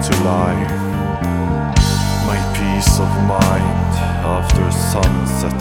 to lie. My peace of mind after sunset